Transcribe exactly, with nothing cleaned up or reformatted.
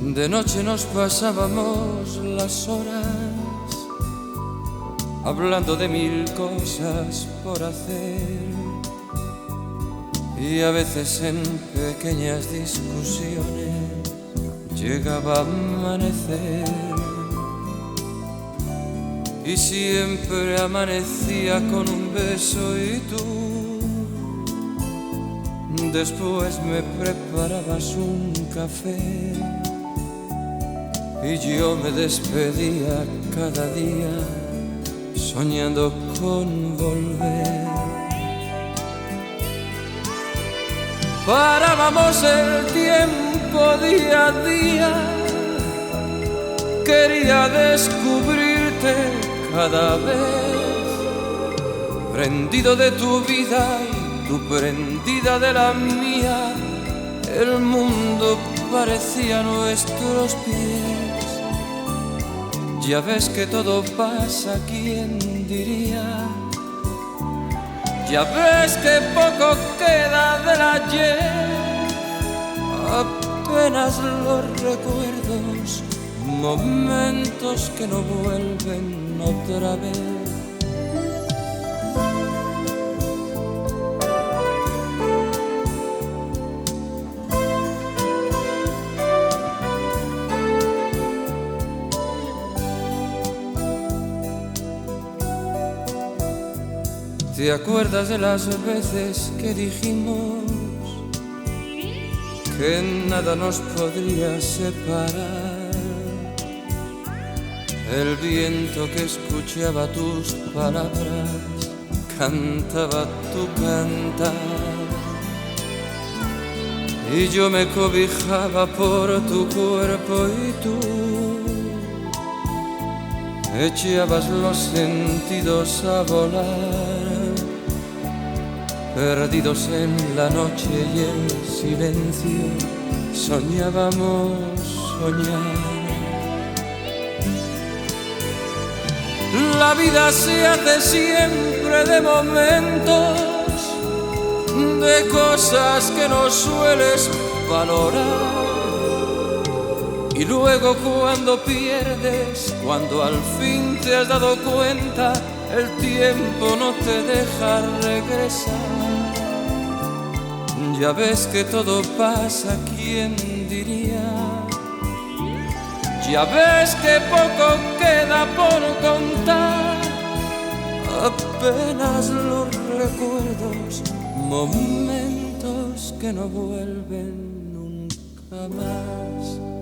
De noche nos pasábamos las horas hablando de mil cosas por hacer, y a veces en pequeñas discusiones llegaba a amanecer, y siempre amanecía con un beso y tú después me preparabas un café y yo me despedía cada día soñando con volver. Parábamos el tiempo día a día, quería descubrirte cada vez, prendido de tu vida y tú prendida de la mía. El mundo parecía a nuestros pies. Ya ves que todo pasa, ¿quién diría? Ya ves que poco queda del ayer, apenas los recuerdos, momentos que no vuelven otra vez. ¿Te acuerdas de las veces que dijimos que nada nos podría separar? El viento que escuchaba tus palabras cantaba tu cantar, y yo me cobijaba por tu cuerpo y tú echabas los sentidos a volar, perdidos en la noche y el silencio, soñábamos soñar. La vida se hace siempre de momentos, de cosas que no sueles valorar, y luego cuando pierdes, cuando al fin te has dado cuenta, el tiempo no te deja regresar. Ya ves que todo pasa, ¿quién diría? Ya ves que poco queda por contar, apenas los recuerdos, momentos que no vuelven nunca más.